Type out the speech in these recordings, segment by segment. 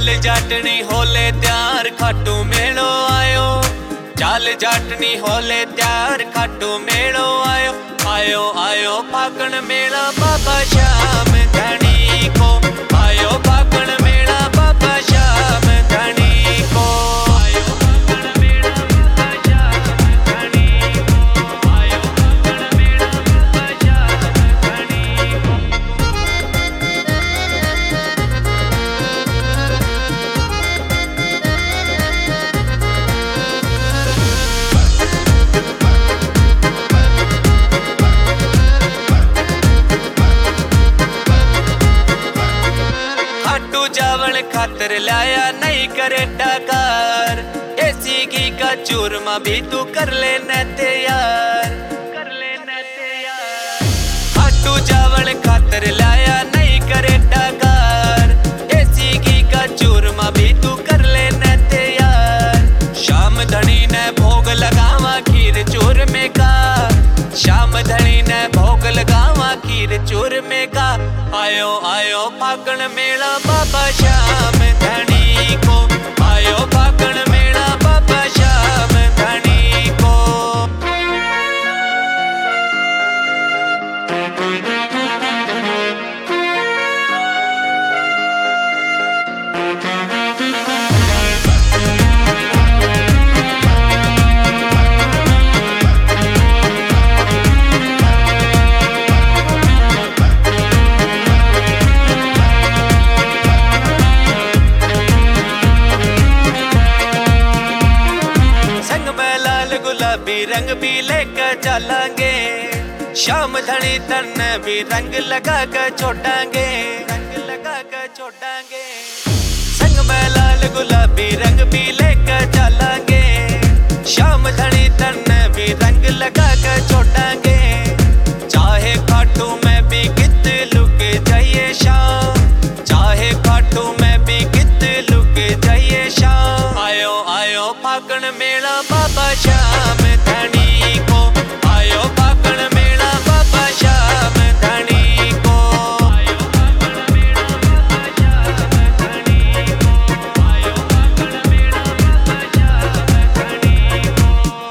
चाल जाटनी होले त्यार खाटू मेलो आयो। चाल जाटनी होले त्यार खाटू मेलो आयो। आयो आयो फागण मेला बाबा श्याम धनी को। आयो फागण मेला बाबा श्याम धनी को। आयो फागण मेला बाबा श्याम धनी को। आयो फागण मेला बाबा श्याम धनी को। खाटू चावल खातर लाया नहीं करे डकार। देसी घी का चूरमा भी तू कर ले न तैयार। कर ले न तैयार। खाटू चावल खातर लाया नहीं करे डकार। देसी घी का चूरमा भी तू कर ले न तैयार। शाम धनी ने भोग लगावा खीर चूरमे का। शाम धनी ने भोग लगावा खीर चूरमे का। आयो आयो फागण मेला बाबा श्याम धनी को। आयो फागण मेला बाबा श्याम धनी को। गुलाबी रंग भी लेकर चलेंगे। शाम धनी तन भी रंग लगा कर छोड़ेंगे। रंग लगा कर छोड़ेंगे। संग में लाल गुलाबी रंग भी लेकर चलेंगे। शाम धनी तन भी रंग लगा कर छोड़ेंगे। चाहे खाटू में भी कित लुक जाइए शाम। चाहे खाटू में भी कित लुक जाइए शाम। आयो आयो फागण मेला बाबा श्याम धनी को। आयो फागण मेला बाबा श्याम धनी को। आयो फागण मेला बाबा श्याम धनी को। आयो फागण मेला बाबा श्याम धनी को।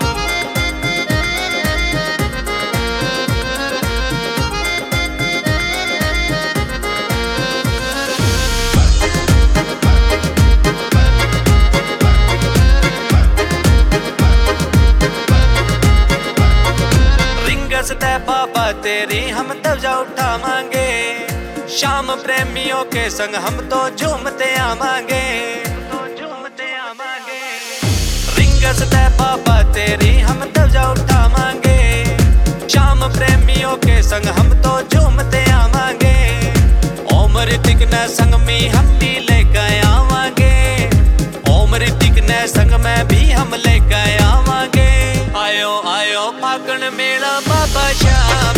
बाबा तेरी हम तवजा उठावांगे। शाम प्रेमियों के संग हम तो झूमते आवांगे। तो झूमते आवांगे। रिंगस ते बाबा तेरी हम तवजा उठावांगे। शाम प्रेमियों के संग हम तो झूमते आवांगे। ओम ऋतिक ने संग में हम भी लेकर आवांगे। ओम ऋतिक ने संग में भी हम लेकर आवांगे। आयो आयो फागण मेला बाबा श्याम